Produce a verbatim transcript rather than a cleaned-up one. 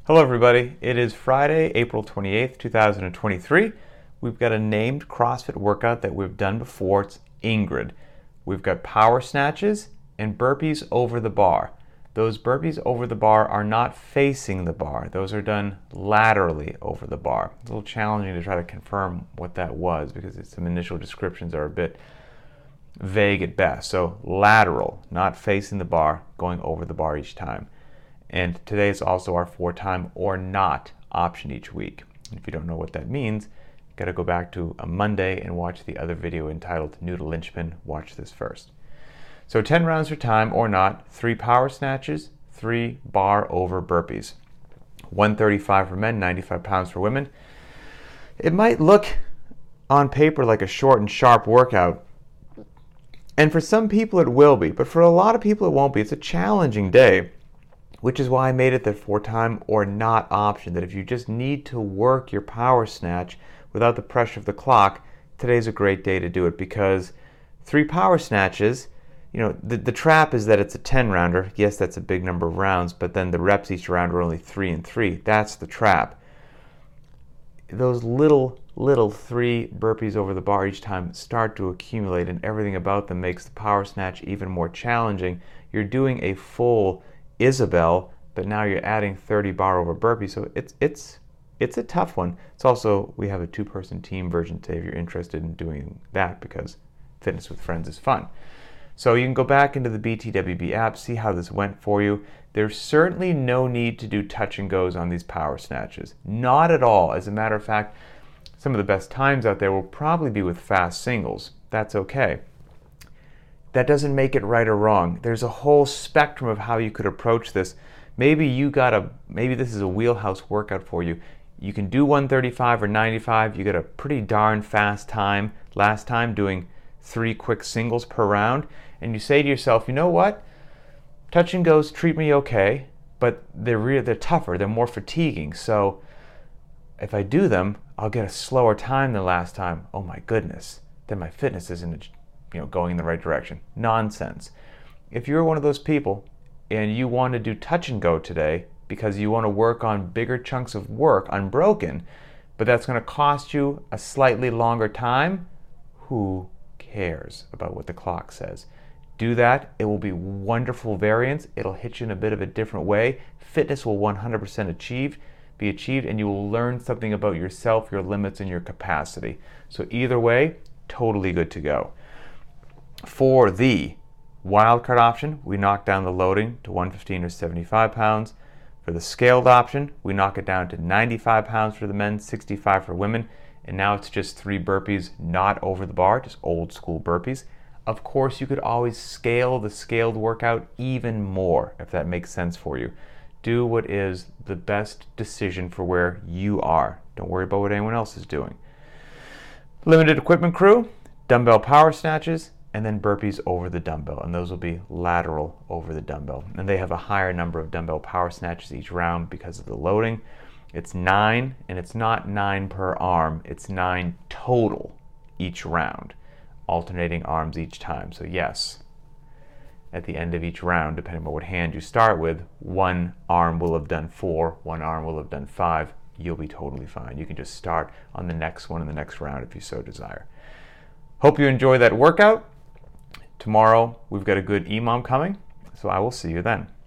Hello everybody, it is Friday, April twenty-eighth, two thousand twenty-three. We've got a named CrossFit workout that we've done before. It's Ingrid. We've got power snatches and burpees over the bar. Those burpees over the bar are not facing the bar. Those are done laterally over the bar. It's a little challenging to try to confirm what that was because some initial descriptions are a bit vague at best. So lateral, not facing the bar, going over the bar each time. And today is also our four-time or not option each week. If you don't know what that means, you got to go back to a Monday and watch the other video entitled Noodle Linchpin. Watch this first. So ten rounds for time or not, three power snatches, three bar over burpees. one thirty-five for men, ninety-five pounds for women. It might look on paper like a short and sharp workout, and for some people it will be, but for a lot of people it won't be. It's a challenging day, which is why I made it the four-time or not option, that if you just need to work your power snatch without the pressure of the clock, today's a great day to do it, because three power snatches, you know, the, the trap is that it's a ten rounder. Yes, that's a big number of rounds, but then the reps each round are only three and three. That's the trap. Those little, little three burpees over the bar each time start to accumulate, and everything about them makes the power snatch even more challenging. You're doing a full Isabel, but now you're adding thirty bar over burpee, so it's it's it's a tough one. It's also, we have a two-person team version today if you're interested in doing that, because fitness with friends is fun. So you can go back into the B T W B app, see how this went for you. There's certainly no need to do touch and goes on these power snatches. Not at all. As a matter of fact, some of the best times out there will probably be with fast singles. That's okay. That doesn't make it right or wrong. There's a whole spectrum of how you could approach this. Maybe you got a, maybe this is a wheelhouse workout for you. You can do one thirty-five or ninety-five. You got a pretty darn fast time last time doing three quick singles per round. And you say to yourself, you know what? Touch and goes treat me okay, but they're re- they're tougher. They're more fatiguing. So if I do them, I'll get a slower time than last time. Oh my goodness. Then my fitness isn't you know, going in the right direction. Nonsense. If you're one of those people and you want to do touch and go today because you want to work on bigger chunks of work unbroken, but that's going to cost you a slightly longer time, who cares about what the clock says? Do that. It will be wonderful variance. It'll hit you in a bit of a different way. Fitness will one hundred percent achieve, be achieved, and you will learn something about yourself, your limits, and your capacity. So either way, totally good to go. For the wildcard option, we knock down the loading to one fifteen or seventy-five pounds. For the scaled option, we knock it down to ninety-five pounds for the men, sixty-five for women, and now it's just three burpees, not over the bar, just old school burpees. Of course, you could always scale the scaled workout even more if that makes sense for you. Do what is the best decision for where you are. Don't worry about what anyone else is doing. Limited equipment crew, dumbbell power snatches, and then burpees over the dumbbell, and those will be lateral over the dumbbell. And they have a higher number of dumbbell power snatches each round because of the loading. It's nine, and it's not nine per arm, it's nine total each round, alternating arms each time. So yes, at the end of each round, depending on what hand you start with, one arm will have done four, one arm will have done five. You'll be totally fine. You can just start on the next one in the next round if you so desire. Hope you enjoy that workout. Tomorrow, we've got a good E M O M coming, so I will see you then.